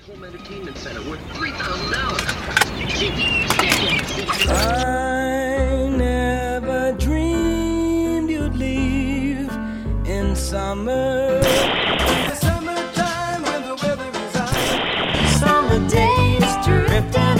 Home entertainment center worth $3,000. I never dreamed you'd leave in summer. The summertime when the weather is hot. Summer days drifting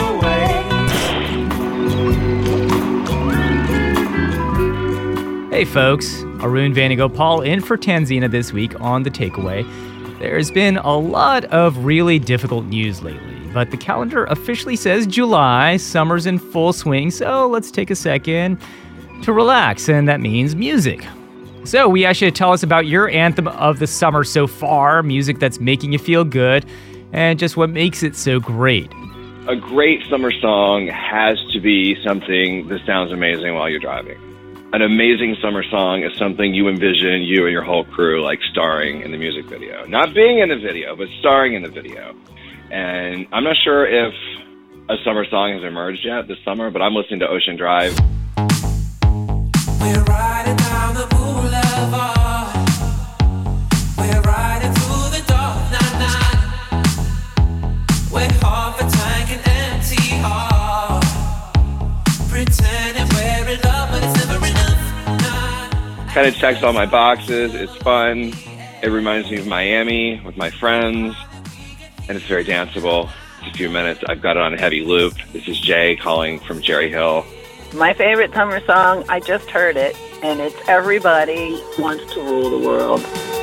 away. Hey folks, Arun Vanagopal in for Tanzina this week on The Takeaway. There's been a lot of really difficult news lately, but the calendar officially says July, summer's in full swing, so let's take a second to relax, and that means music. So we asked you to tell us about your anthem of the summer so far, music that's making you feel good, and just what makes it so great. A great summer song has to be something that sounds amazing while you're driving. An amazing summer song is something you envision you and your whole crew like starring in the music video. Not being in the video, but starring in the video. And I'm not sure if a summer song has emerged yet this summer, but I'm listening to Ocean Drive. We're riding down the boulevard. We're riding through the dark night. We're half a tank and empty heart. Pretending we're in love, but it's never enough. Kind of checks all my boxes. It's fun. It reminds me of Miami with my friends. And it's very danceable. It's a few minutes. I've got it on a heavy loop. This is Jay calling from Cherry Hill. My favorite summer song, I just heard it, and it's Everybody Wants to Rule the World.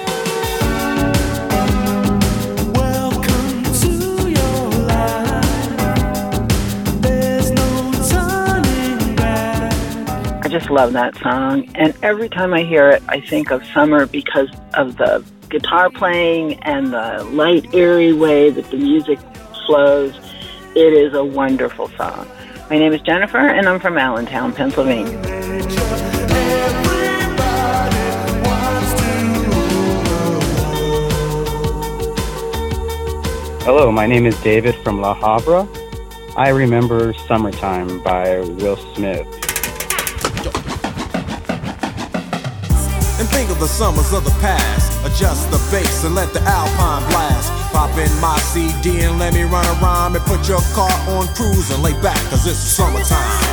Welcome to your life. There's no turning back. I just love that song, and every time I hear it, I think of summer because of the guitar playing and the light, airy way that the music flows. It is a wonderful song. My name is Jennifer, and I'm from Allentown, Pennsylvania. Hello, my name is David from La Habra. I remember Summertime by Will Smith. And think of the summers of the past. Adjust the bass and let the Alpine blast. Pop in my CD and let me run around and put your car on cruise and lay back, cause it's summertime.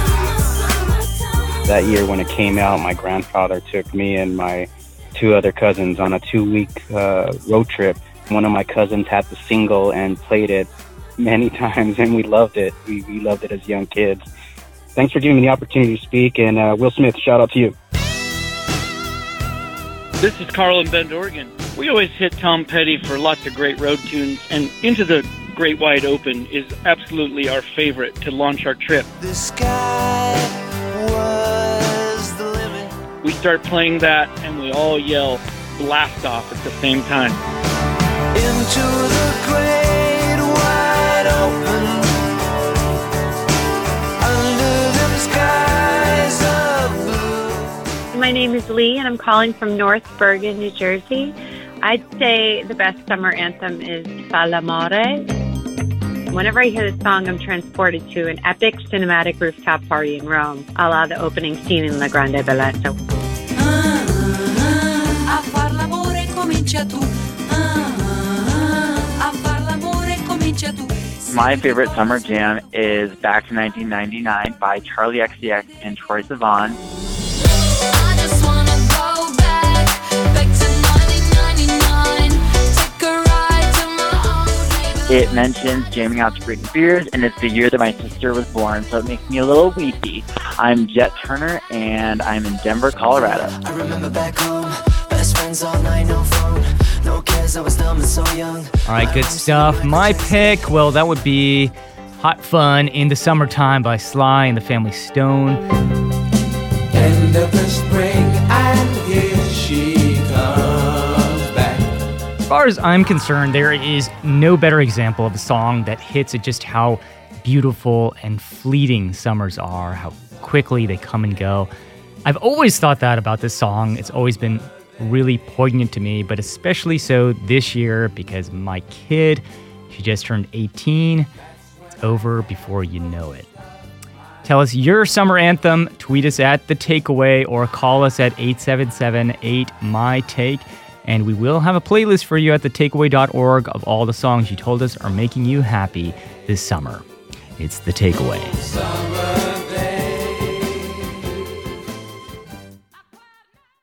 That year when it came out, my grandfather took me and my two other cousins on a 2-week road trip. One of my cousins had the single and played it many times, and we loved it. We loved it as young kids. Thanks for giving me the opportunity to speak, and Will Smith, shout out to you. This is Carl in Bend, Oregon. We always hit Tom Petty for lots of great road tunes, and Into the Great Wide Open is absolutely our favorite to launch our trip. The sky was the limit. We start playing that, and we all yell blast off at the same time. Into the great wide open. Under them skies of blue. My name is Lee, and I'm calling from North Bergen, New Jersey. I'd say the best summer anthem is Fall'amore. Whenever I hear this song, I'm transported to an epic cinematic rooftop party in Rome, a la the opening scene in La Grande Bellezza. A far l'amore comincia tu. A far l'amore comincia tu. My favorite summer jam is Back to 1999 by Charlie XCX and Troye Sivan. I just wanna go back to 1999. Take a ride to my old neighborhood. It mentions jamming out to Britney Spears, and it's the year that my sister was born, so it makes me a little weepy. I'm Jet Turner, and I'm in Denver, Colorado. I remember back home, best friends all night, no phone, no cares, I was dumb and so young. All right, good stuff. My pick, well, that would be Hot Fun in the Summertime by Sly and the Family Stone. End of the spring, and here she comes back. As far as I'm concerned, there is no better example of a song that hits at just how beautiful and fleeting summers are, how quickly they come and go. I've always thought that about this song. It's always been really poignant to me, but especially so this year because my kid, she just turned 18. It's over before you know it. Tell us your summer anthem, tweet us at The Takeaway, or call us at 877-8-MY-TAKE. And we will have a playlist for you at thetakeaway.org of all the songs you told us are making you happy this summer. It's The Takeaway.